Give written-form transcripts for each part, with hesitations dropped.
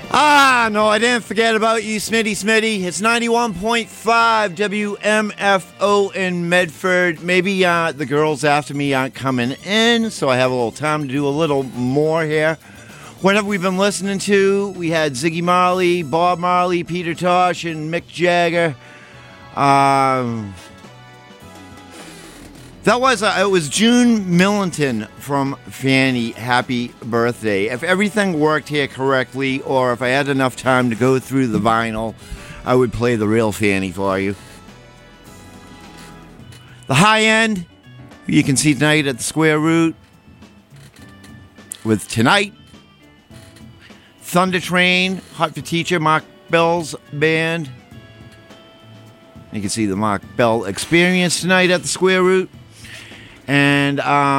No, I didn't forget about you, Smitty. It's 91.5 WMFO in Medford. Maybe the girls after me aren't coming in, so I have a little time to do a little more here. What have we been listening to? We had Ziggy Marley, Bob Marley, Peter Tosh, and Mick Jagger. It was June Millington from Fanny. Happy birthday. If everything worked here correctly, or if I had enough time to go through the vinyl, I would play the real Fanny for you. The high end, you can see tonight at the Square Root with Tonight, Thunder Train, Hot for Teacher, Mark Bell's band. You can see the Mark Bell Experience tonight at the Square Root. And,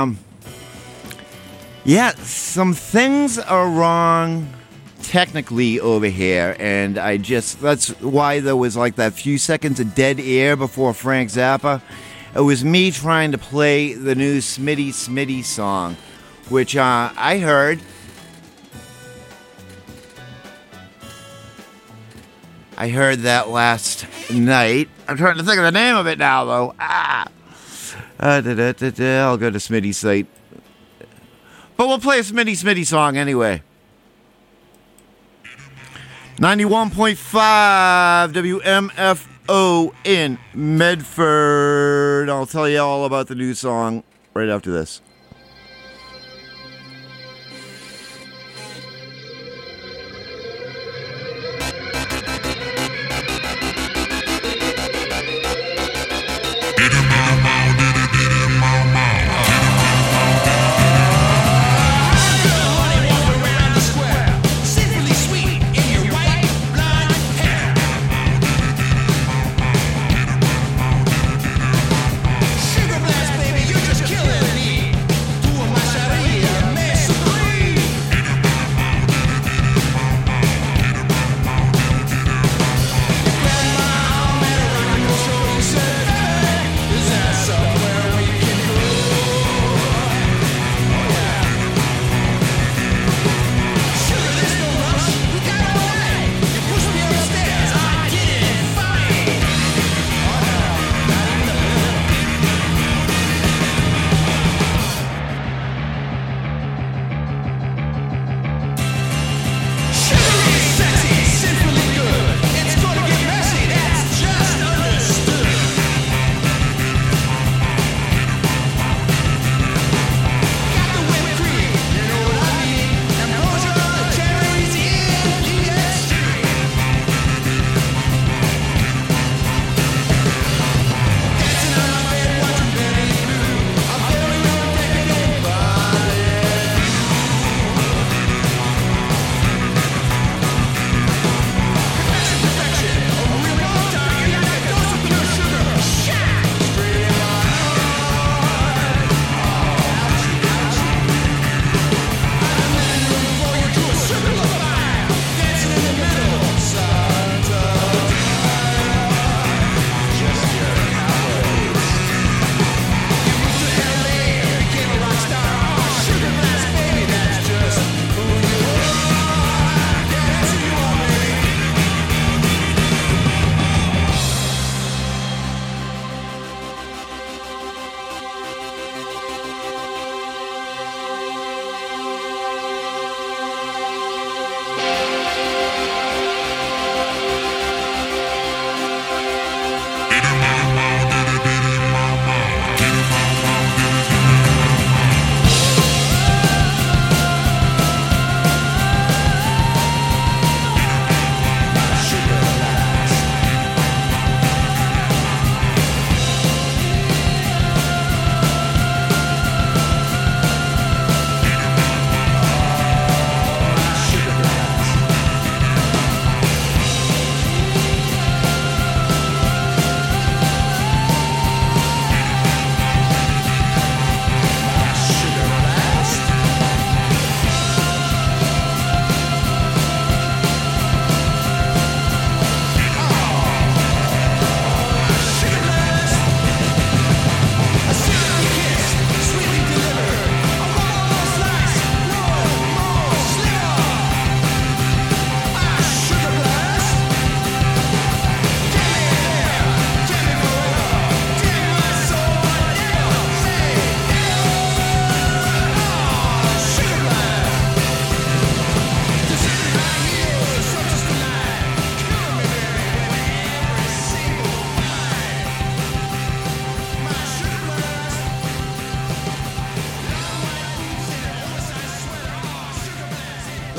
some things are wrong technically over here. And that's why there was like that few seconds of dead air before Frank Zappa. It was me trying to play the new Smitty song, which I heard. I heard that last night. I'm trying to think of the name of it now, though. I'll go to Smitty's site. But we'll play a Smitty song anyway. 91.5 WMFO in Medford. I'll tell you all about the new song right after this. Sugar blast, baby, you're just killing me.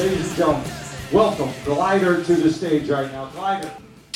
Ladies and gentlemen, welcome Glider to the stage right now. Glider.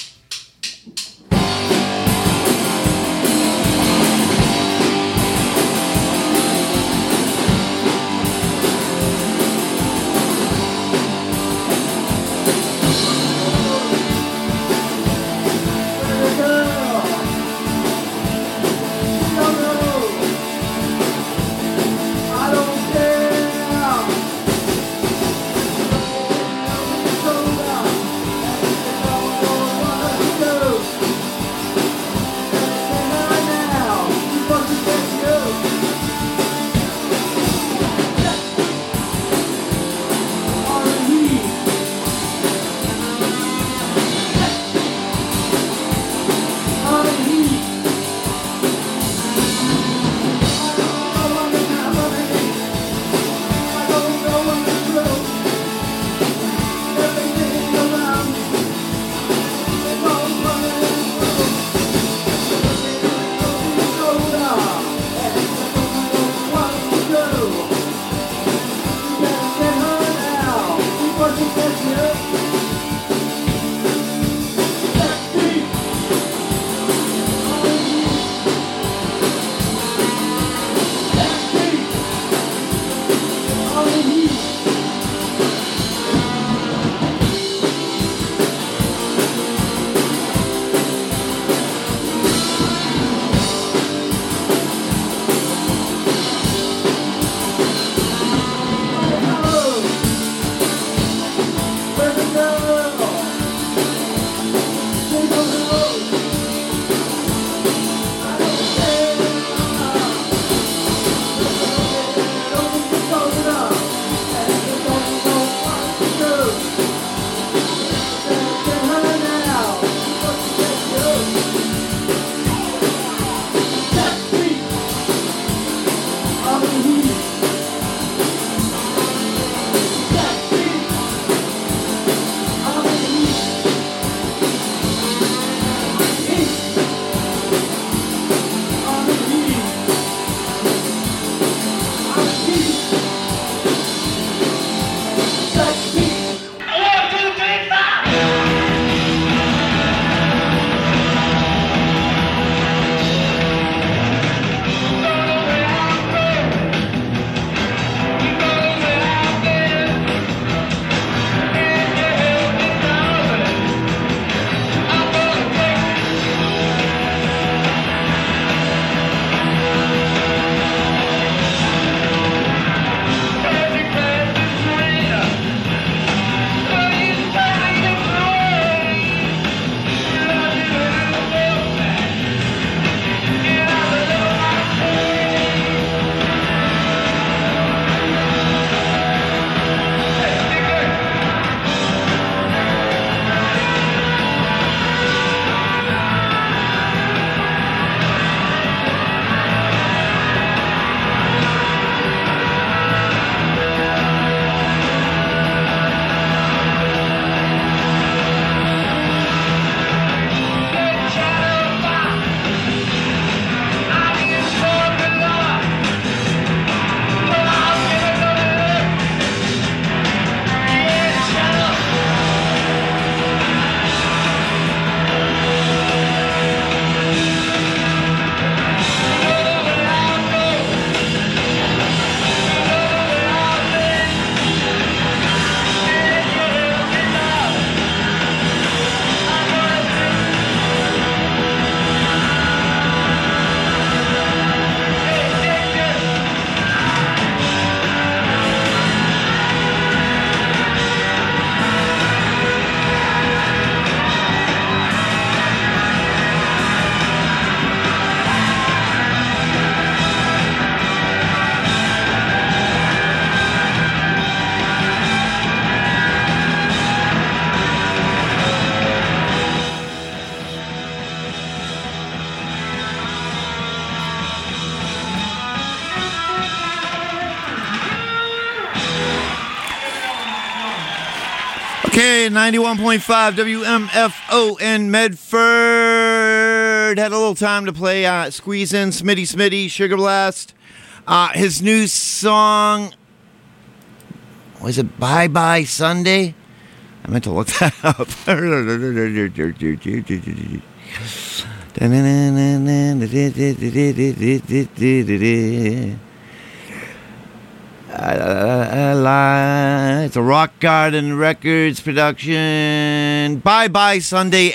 Okay, 91.5 WMFO in Medford. Had a little time to play Squeeze In, Smitty, Sugar Blast. His new song, Was it Bye Bye Sunday? I meant to look that up. It's a Rock Garden Records production. Bye Bye Sunday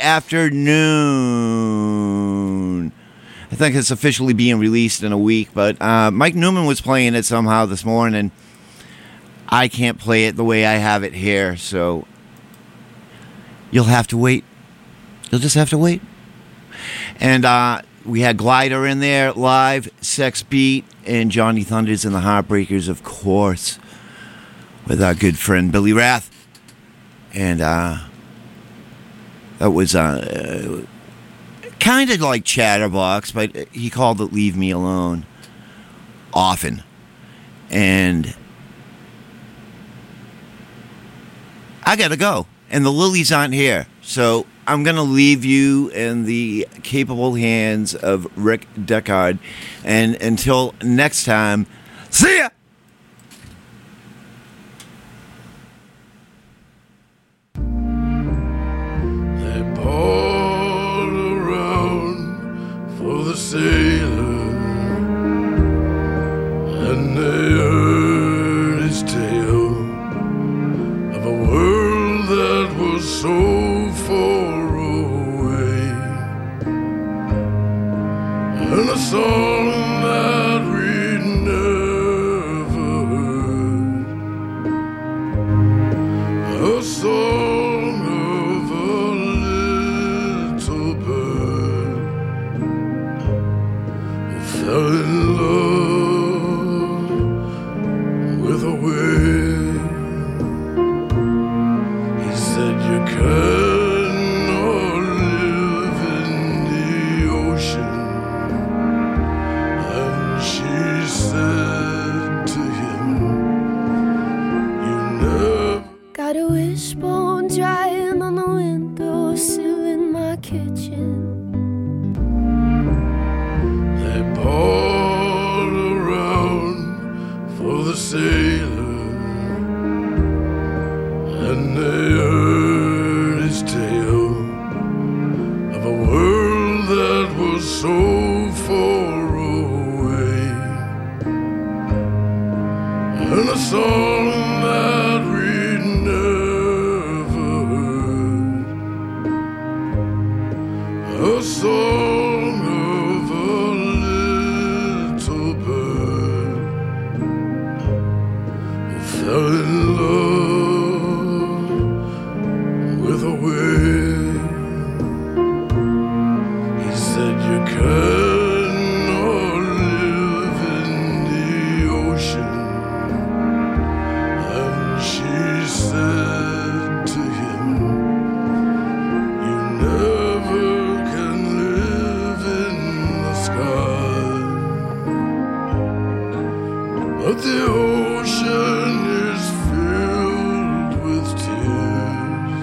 Afternoon. I think it's officially being released in a week, but Mike Newman was playing it somehow this morning. I can't play it the way I have it here, so you'll have to wait. You'll just have to wait. And we had Glider in there live, Sex Beat, and Johnny Thunders and the Heartbreakers, of course, with our good friend Billy Rath. And that was kind of like Chatterbox, but he called it Leave Me Alone often. And I gotta go. And the Lilies aren't here. So I'm going to leave you in the capable hands of Rick Deckard. And until next time, see ya! They poured around for the sailor, and they heard his tale of a world that was so far away, and a song that we'd never heard, a song of a little bird who fell in love with a wave. He said, you cannot live in the ocean. And she said to him, you never. Got a wishbone drying on the windowsill in my kitchen. They poured around for the sailor, and they heard his tale of a world that was so far away, and a song that we'd never heard, a song of a little bird who fell in love with a wave. He said, you cannot live in the ocean. And she said to him, you never can live in the sky. But the ocean is filled with tears,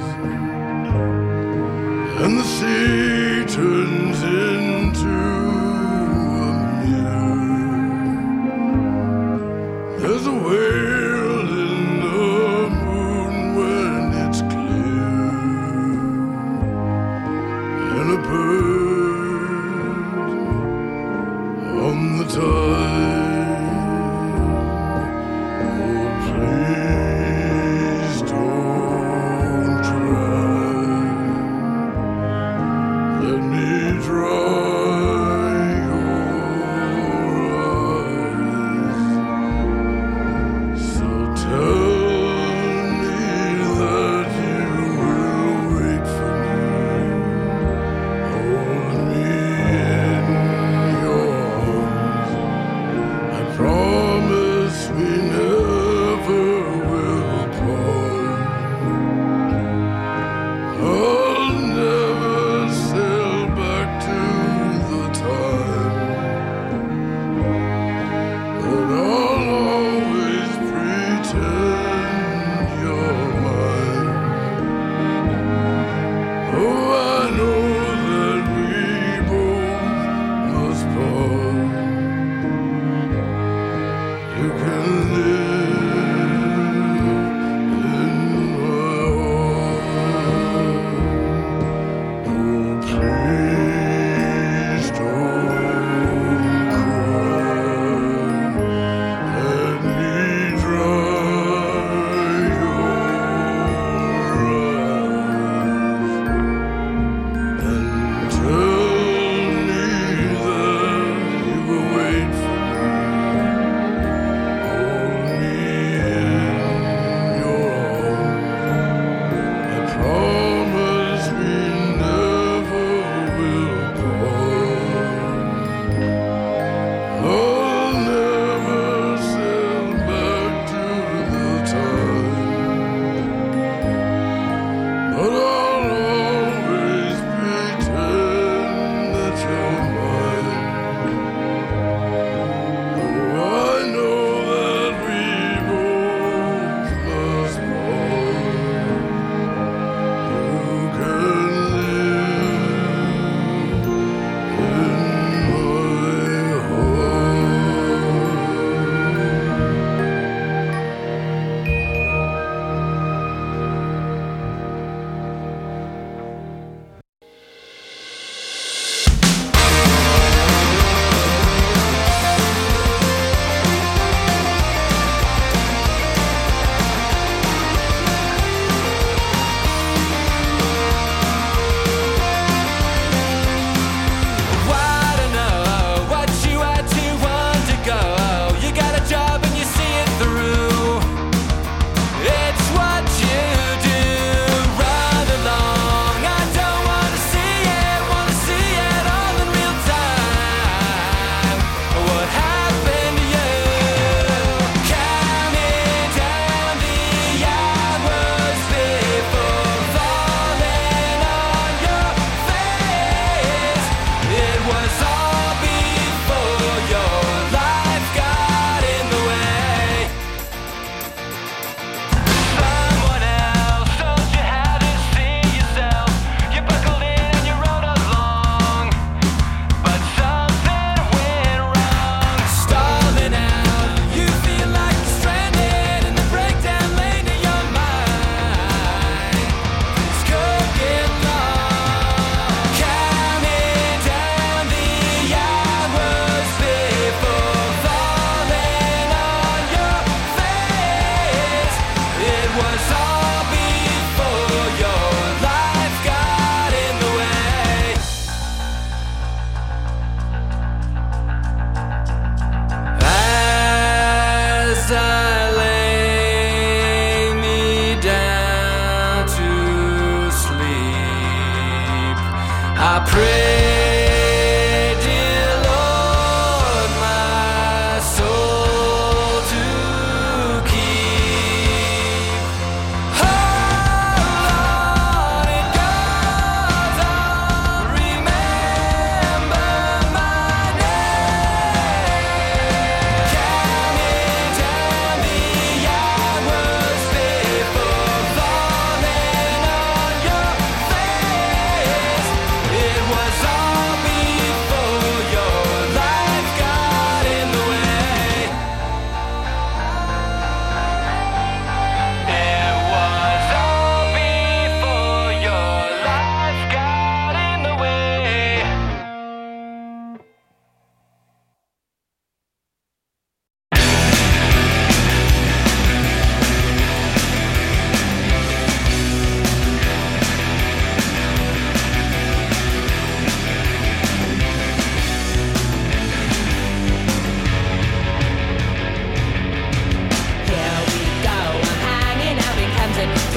and the sea turns into a mirror. There's a whale in the moon when it's clear, and a bird on the tide. Oh, please don't try. Let me dry your eyes so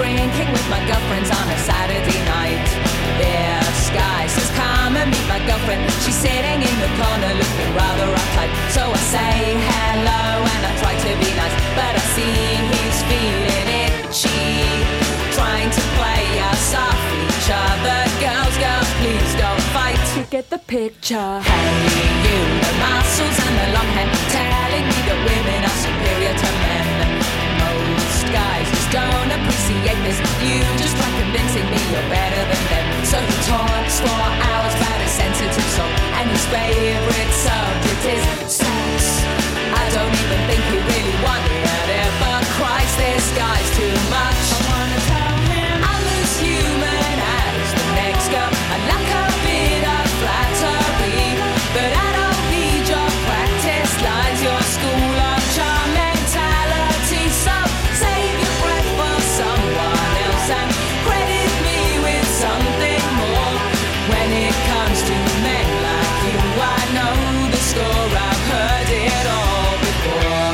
drinking with my girlfriends on a Saturday night. This guy says, come and meet my girlfriend. She's sitting in the corner looking rather uptight. So I say hello and I try to be nice, but I see he's feeling itchy, trying to play us off each other. Girls, girls, please don't fight. You get the picture. Hey, you, the muscles and the long hair, telling me that women are superior to men. Most guys just don't appreciate this. You just try convincing me you're better than them. So he talks for hours about a sensitive soul, and his favorite subject is sex. I don't even think he really wanted it, but Christ, this guy's too much. I wanna tell him I'm as human as the next girl. I'd like a bit of flattery, but I don't need your practice lines, your school of charm mentality. So save your breath for someone else and credit me with something more. When it comes to men like you, I know the score. I've heard it all before.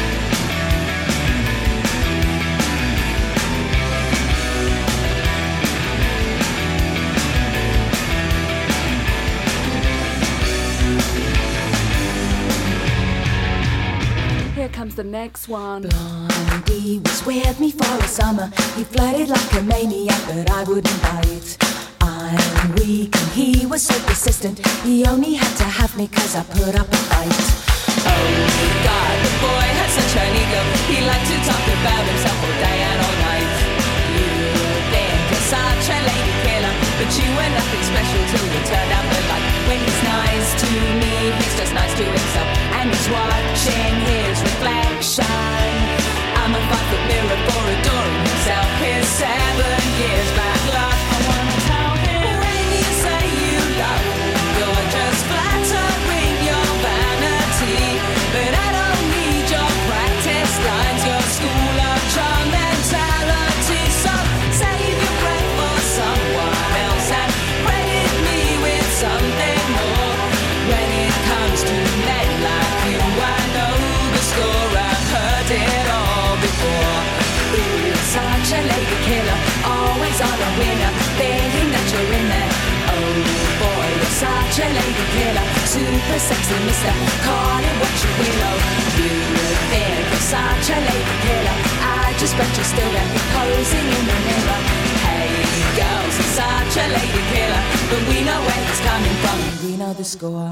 Here comes the next one. Blondie was with me for a summer. He flirted like a maniac, but I wouldn't bite. I'm weak and he was so persistent. He only had to have me cause I put up a fight. Oh God, the boy had such an ego. He liked to talk about himself all day and all night. You think you're such a lady killer, but you were nothing special till you turned out the light. When he's nice to me, he's just nice to himself, and he's watching his reflection. I'm a 5-foot mirror for adoring himself. His 7 years back luck. I wanna tell him, when you say you love me, you're just flattering your vanity, but I don't need your practice lines, your school of charm mentality. So save your breath for someone else and credit me with something more. When it comes to men like you, I know the score. I've heard it all before. You're such a lady killer, always on a winner, thinking that you're in there. Oh boy, you're such a lady killer, super sexy mister, call it what you will. Oh, you think you're such a lady killer, I just bet you're still there, posing in the mirror. Hey girls, you're such a lady killer, but we know where it's coming from, and we know the score.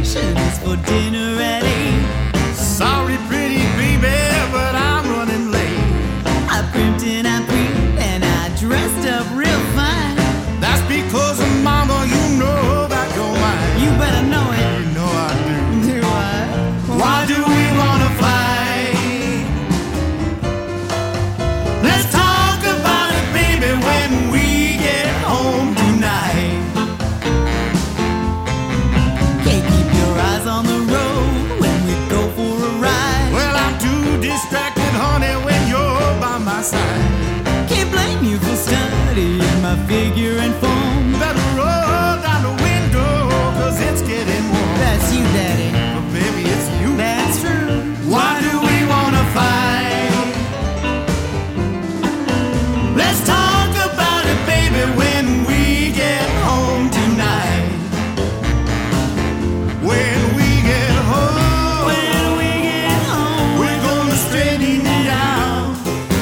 reservation is for dinner at 8. Sorry, pretty baby, but I'm running late. I primped and I prepped and I dressed up real fine. That's because, mama, you know that you're mine. You better know it. You know I do. Do I? Why do we wanna fight? Let's talk about it, baby, when we get home tonight. Can't keep your eyes on the road when we go for a ride. Well, I'm too distracted, honey, when you're by my side. Can't blame you for studying my figure and form. Better roll down the window, 'cause it's getting warm. That's you, Daddy. But baby, it's you. That's true. Why do we wanna fight? Let's talk about it, baby, when we get home tonight. When we get home, When we get home, we're gonna straighten it out.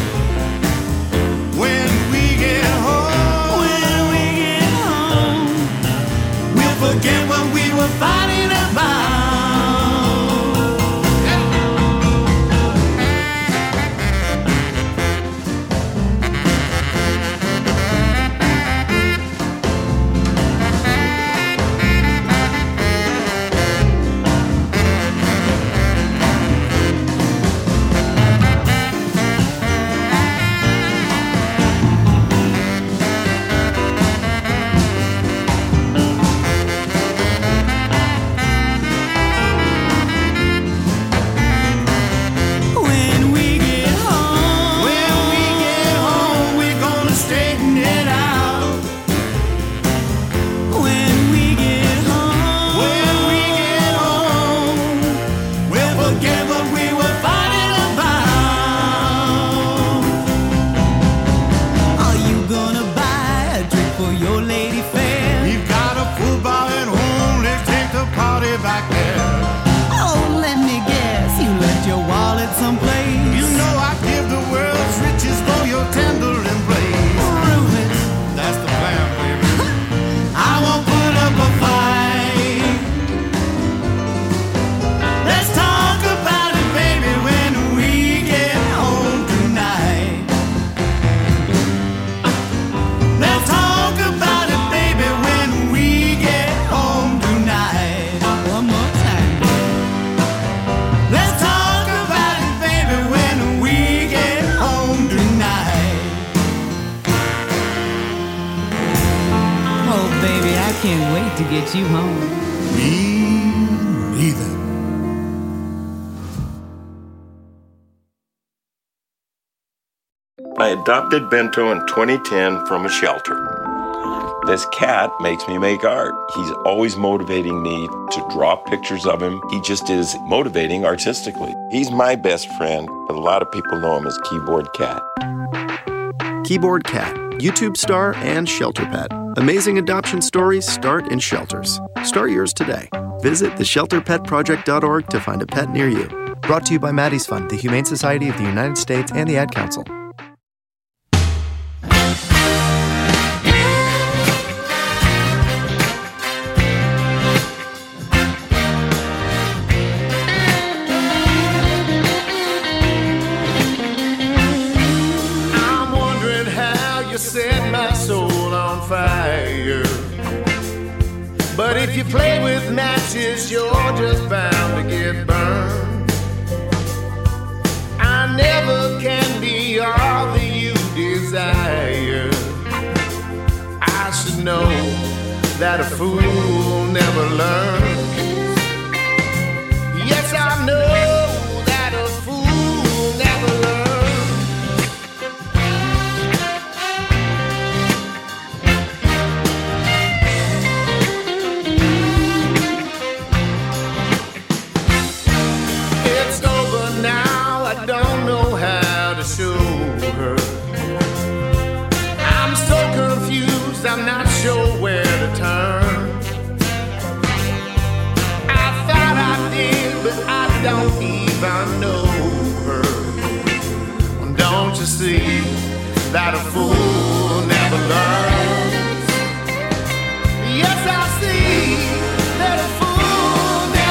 When we get home, when we get home, we'll forget what we were fighting about. when we get home, When we get home, we're gonna straighten it out. when we get home, When we get home, we'll forget what we were fighting about. are you gonna buy a drink for your lady fair? We've got a full bar at home, let's take the party back there. Oh, let me guess, you left your wallet someplace. You know I'd give the world's riches for your tender embrace. Prove it. That's the plan, baby. I won't put up a fight. Let's talk about it, baby, when we get home tonight. Let's talk about it, baby, when we get home tonight. One more time. Let's talk about it, baby, when we get home tonight. Oh, baby, I can't wait to get you home. Me neither. I adopted Bento in 2010 from a shelter. This cat makes me make art. He's always motivating me to draw pictures of him. He just is motivating artistically. He's my best friend, but a lot of people know him as Keyboard Cat. Keyboard Cat, YouTube star and shelter pet. Amazing adoption stories start in shelters. Start yours today. Visit theshelterpetproject.org to find a pet near you. Brought to you by Maddie's Fund, the Humane Society of the United States, and the Ad Council. I'm wondering how you set my soul on fire. But if you play with matches, you're just bound to get burned. I never can be all that you desire. I should know that a fool never learns. Yes, I know that a fool never learns. It's over now, I don't know how to show her. I'm so confused, I'm not sure where to turn. I thought I did, but I don't even know her. Don't you see that a fool never learns? Yes, I see that a fool never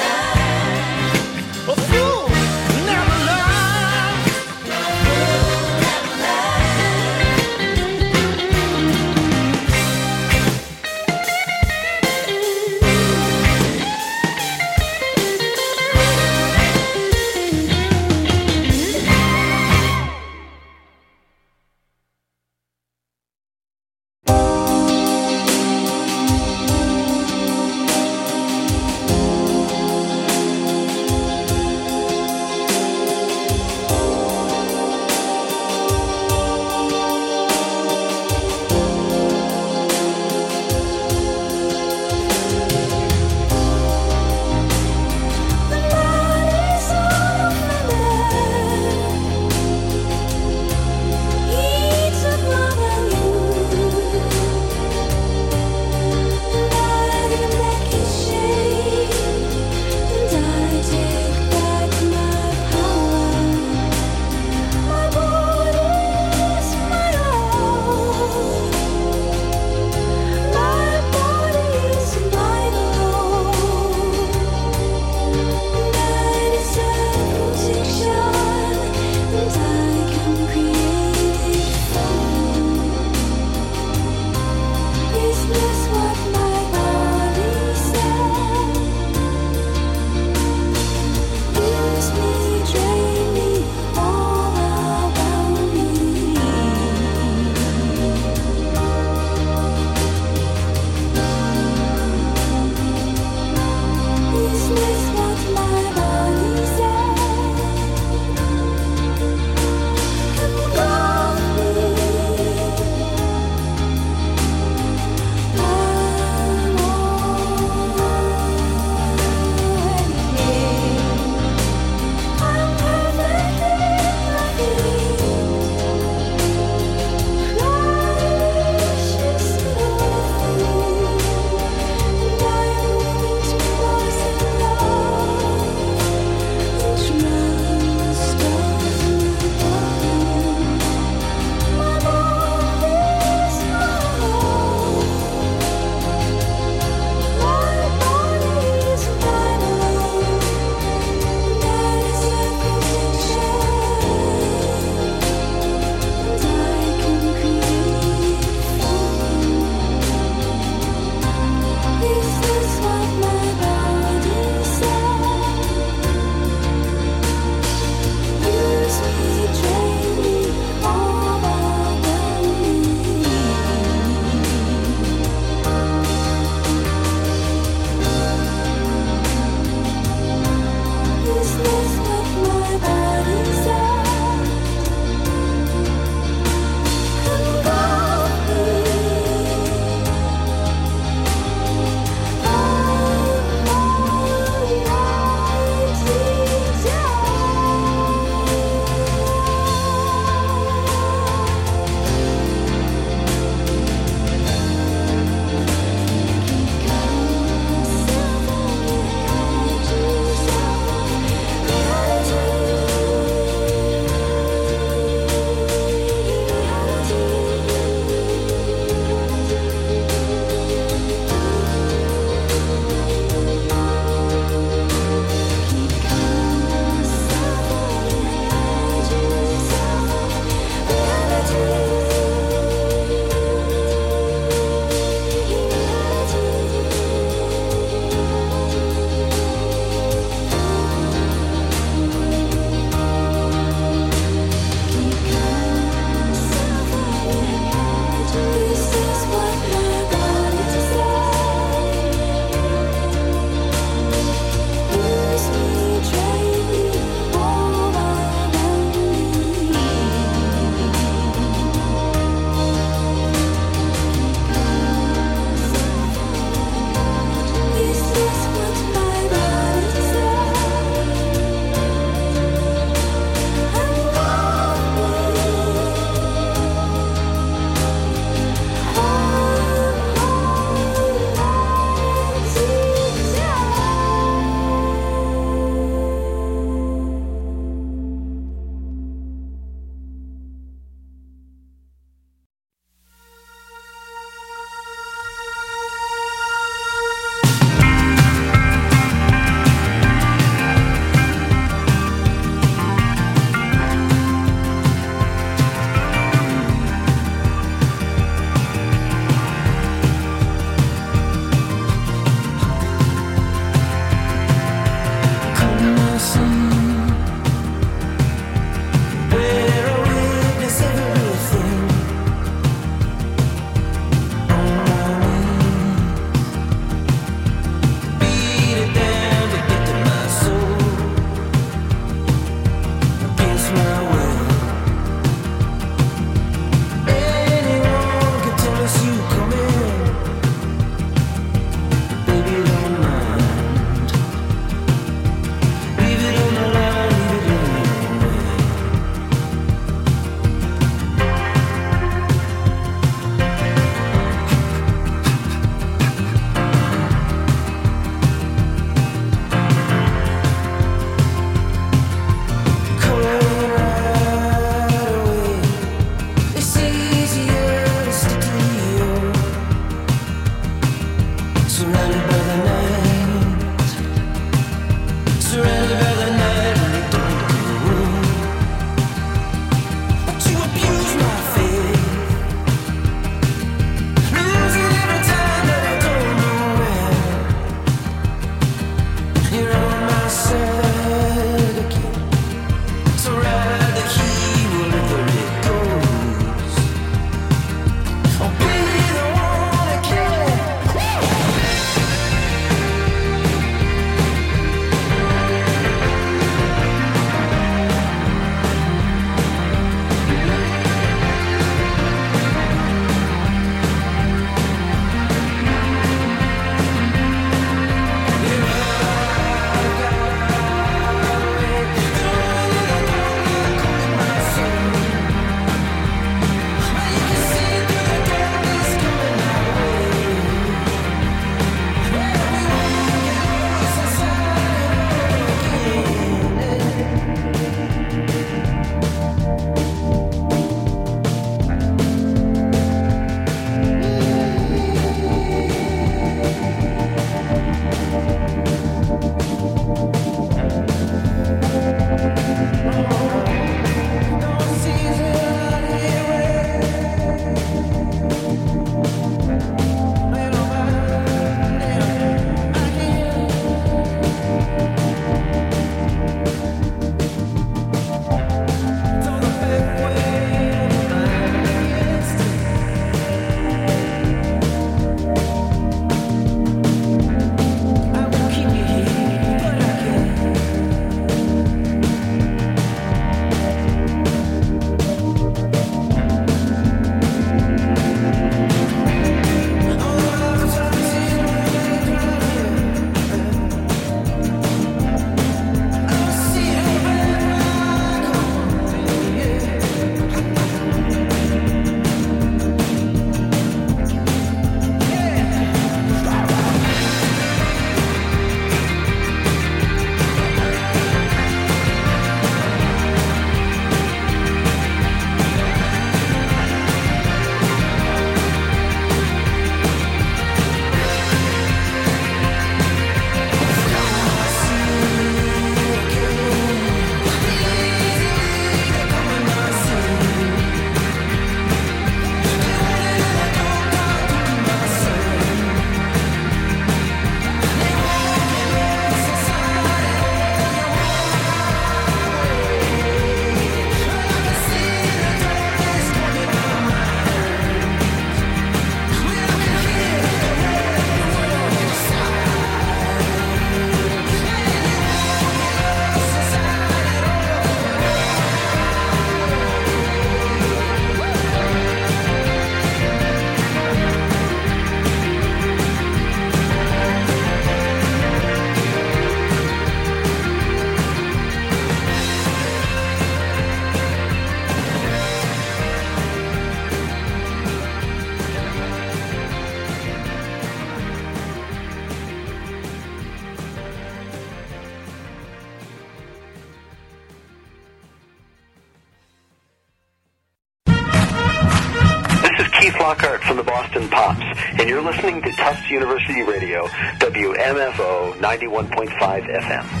Flockhart from the Boston Pops, and you're listening to Tufts University Radio, WMFO 91.5 FM.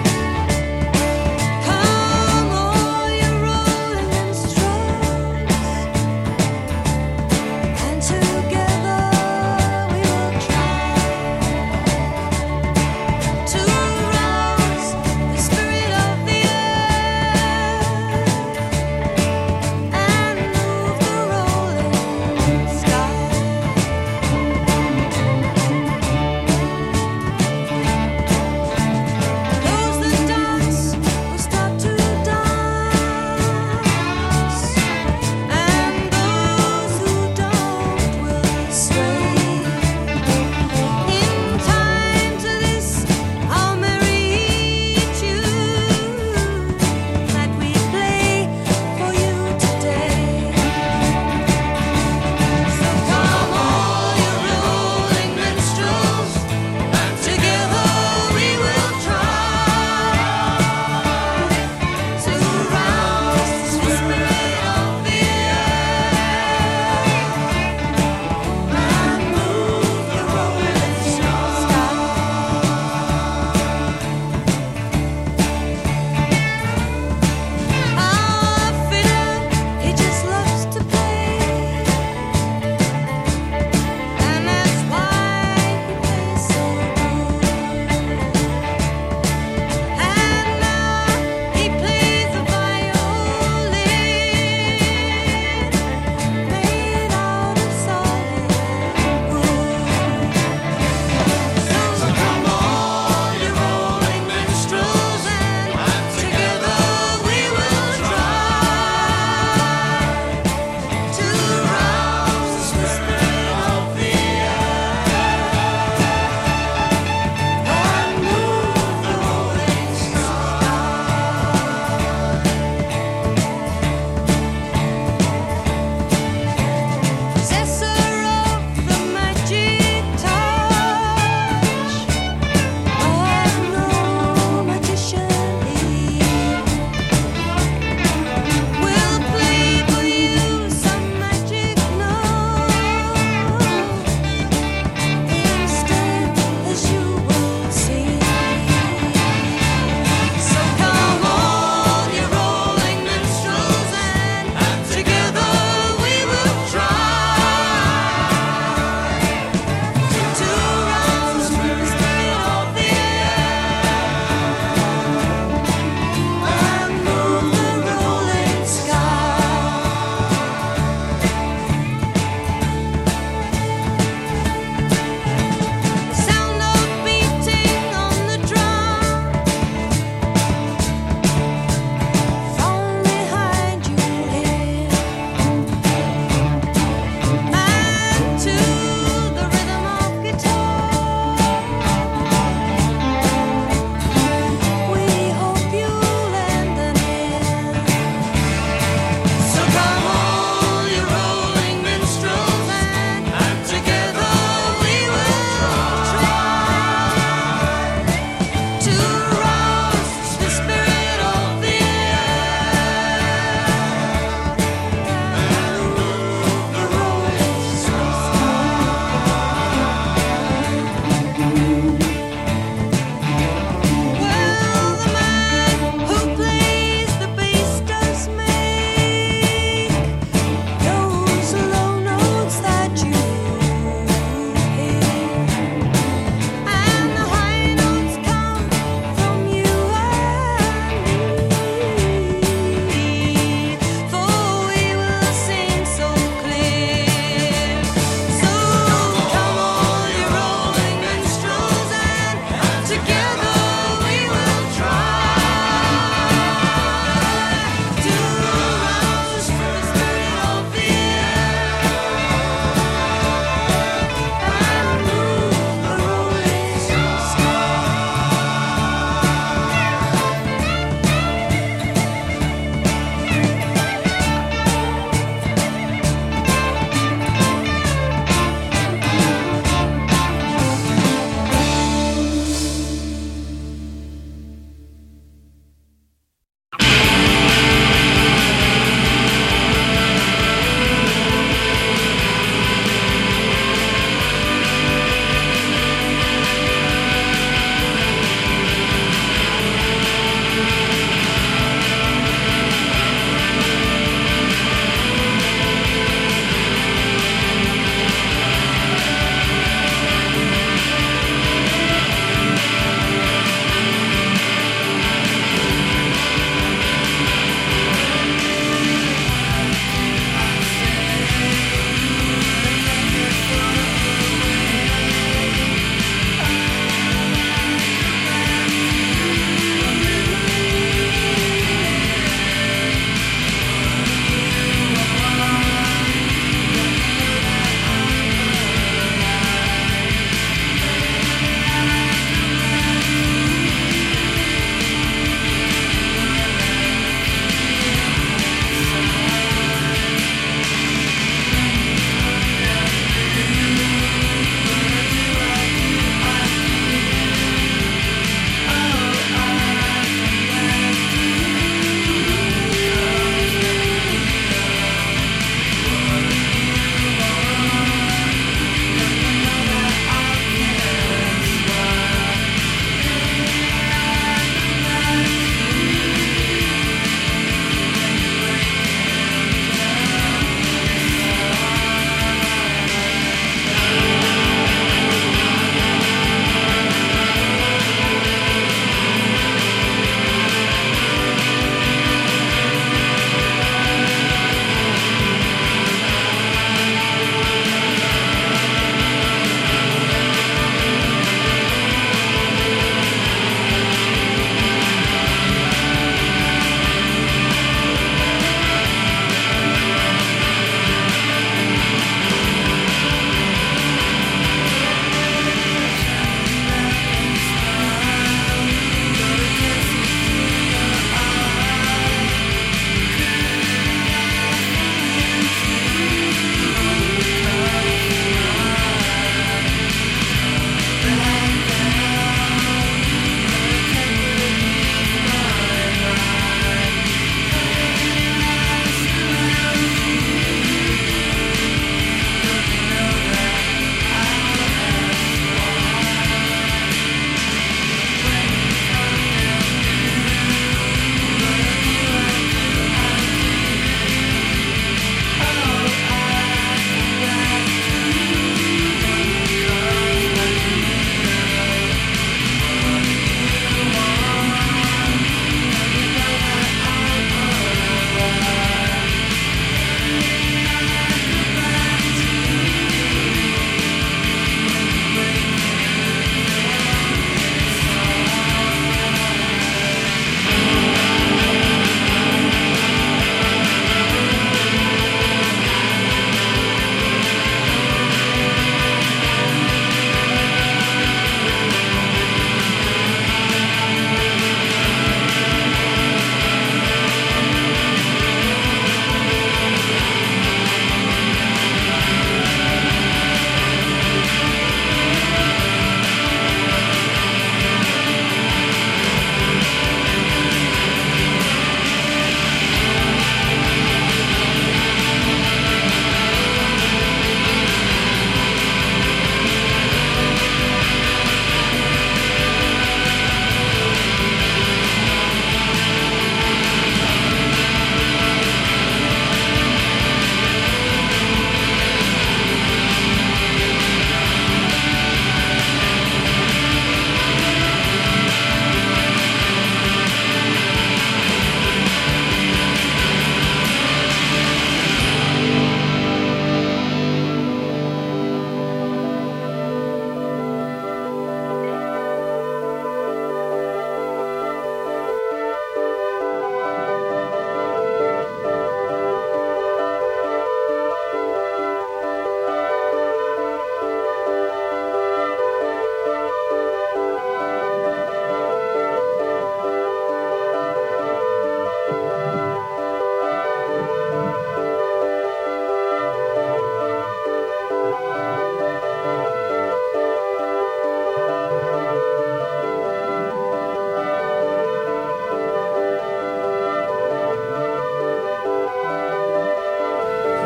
Come on, you're rolling in stripes.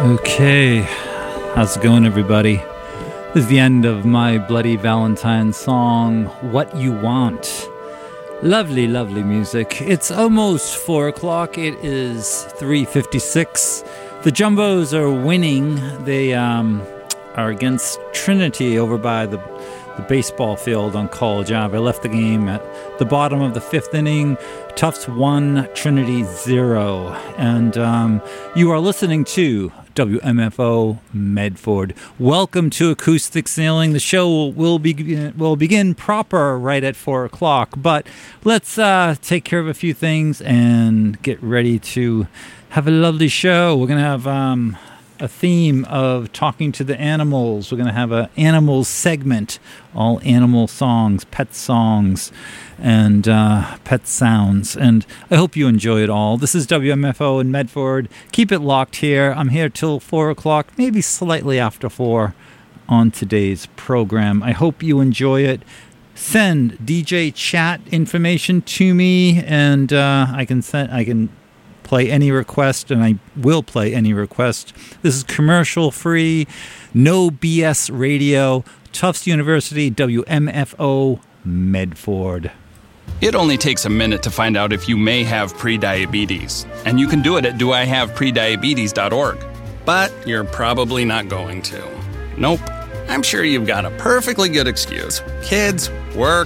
Okay, how's it going, everybody? This is the end of my Bloody Valentine song, What You Want. Lovely, lovely music. It's almost 4 o'clock. It is 3:56. The Jumbos are winning. They are against Trinity over by the baseball field on College Ave. I left the game at the bottom of the 5th inning. Tufts 1, Trinity 0. And you are listening to WMFO Medford. Welcome to Acoustic Sailing. The show will begin proper right at 4 o'clock. But let's take care of a few things and get ready to have a lovely show. We're going to have a theme of talking to the animals. We're going to have an animals segment, all animal songs, pet songs, and pet sounds. And I hope you enjoy it all. This is WMFO in Medford. Keep it locked here. I'm here till 4 o'clock, maybe slightly after 4 on today's program. I hope you enjoy it. Send DJ chat information to me, and I can play any request, and I will play any request. This is commercial free, no BS radio, Tufts University, WMFO Medford. It only takes a minute to find out if you may have prediabetes, and you can do it at doihaveprediabetes.org. But you're probably not going to. Nope. I'm sure you've got a perfectly good excuse. Kids, work.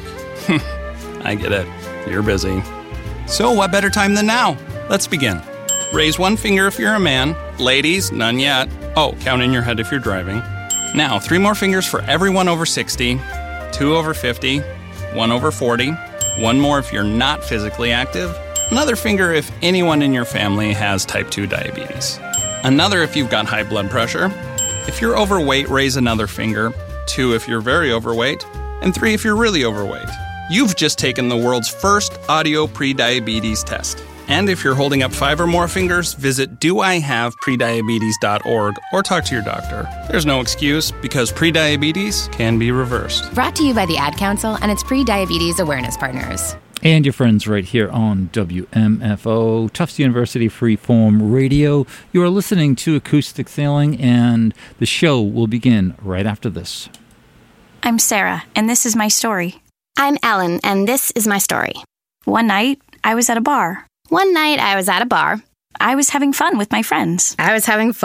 I get it. You're busy. So what better time than now? Let's begin. Raise one finger if you're a man. Ladies, none yet. Oh, count in your head if you're driving. Now, 3 more fingers for everyone over 60, 2 over 50, 1 over 40, 1 more if you're not physically active, another finger if anyone in your family has type 2 diabetes, another if you've got high blood pressure. If you're overweight, raise another finger, 2 if you're very overweight, and 3 if you're really overweight. You've just taken the world's first audio prediabetes test. And if you're holding up 5 or more fingers, visit doihaveprediabetes.org or talk to your doctor. There's no excuse, because prediabetes can be reversed. Brought to you by the Ad Council and its pre-diabetes awareness partners. And your friends right here on WMFO, Tufts University Freeform Radio. You are listening to Acoustic Sailing, and the show will begin right after this. I'm Sarah, and this is my story. I'm Ellen, and this is my story. One night, I was at a bar. I was having fun with my friends. I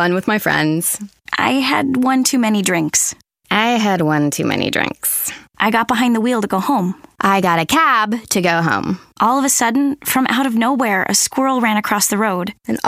had one too many drinks. I got behind the wheel to go home. I got a cab to go home. All of a sudden, from out of nowhere, a squirrel ran across the road. It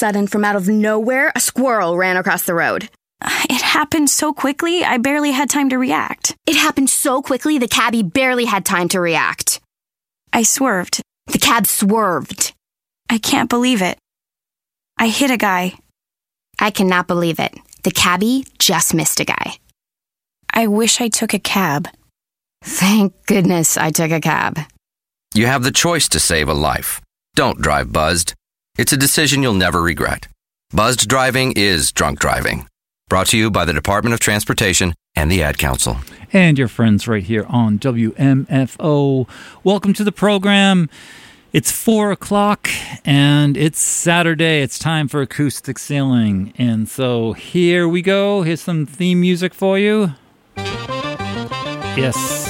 happened so quickly, I barely had time to react. The cabbie barely had time to react. I swerved. The cab swerved. I can't believe it. I hit a guy. I cannot believe it. The cabbie just missed a guy. I wish I took a cab. Thank goodness I took a cab. You have the choice to save a life. Don't drive buzzed. It's a decision you'll never regret. Buzzed driving is drunk driving. Brought to you by the Department of Transportation and the Ad Council. And your friends right here on WMFO. Welcome to the program. It's 4 o'clock, and it's Saturday. It's time for Acoustic Sailing. And so here we go. Here's some theme music for you. Yes.